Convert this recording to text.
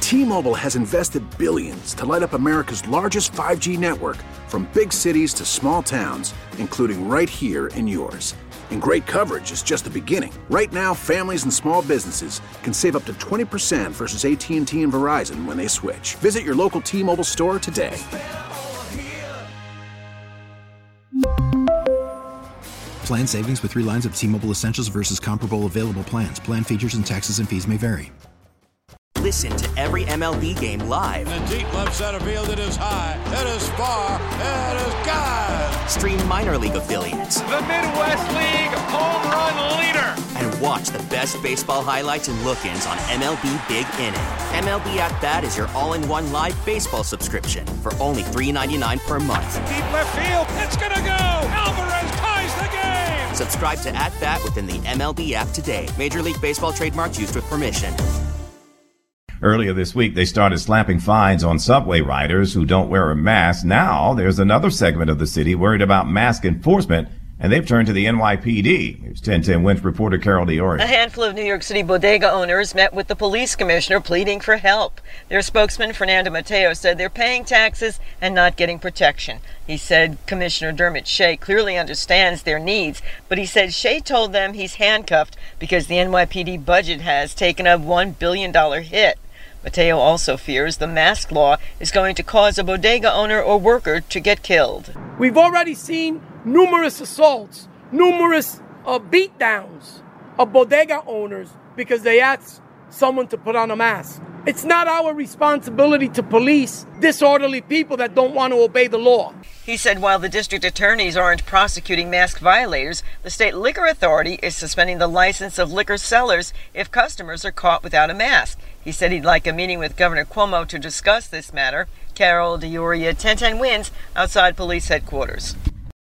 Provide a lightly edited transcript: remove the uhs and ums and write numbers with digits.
T-Mobile has invested billions to light up America's largest 5G network, from big cities to small towns, including right here in yours. And great coverage is just the beginning. Right now, families and small businesses can save up to 20% versus AT&T and Verizon when they switch. Visit your local T-Mobile store today. Plan savings with 3 lines of T-Mobile Essentials versus comparable available plans. Plan features and taxes and fees may vary. Listen to every MLB game live. In the deep left center field, it is high, it is far, it is gone. Stream minor league affiliates. The Midwest League home run leader. And watch the best baseball highlights and look-ins on MLB Big Inning. MLB At Bat is your all-in-one live baseball subscription for only $3.99 per month. Deep left field, it's gonna go. Alvarez ties the game. Subscribe to At Bat within the MLB app today. Major League Baseball trademarks used with permission. Earlier this week, they started slapping fines on subway riders who don't wear a mask. Now, there's another segment of the city worried about mask enforcement, and they've turned to the NYPD. Here's 1010 Winch reporter Carol Diori. A handful of New York City bodega owners met with the police commissioner pleading for help. Their spokesman, Fernando Mateo, said they're paying taxes and not getting protection. He said Commissioner Dermot Shea clearly understands their needs, but he said Shea told them he's handcuffed because the NYPD budget has taken a $1 billion hit. Mateo also fears the mask law is going to cause a bodega owner or worker to get killed. We've already seen numerous assaults, numerous beatdowns of bodega owners because they asked someone to put on a mask. It's not our responsibility to police disorderly people that don't want to obey the law. He said while the district attorneys aren't prosecuting mask violators, the state liquor authority is suspending the license of liquor sellers if customers are caught without a mask. He said he'd like a meeting with Governor Cuomo to discuss this matter. Carol Diori, 1010 Wins, outside police headquarters.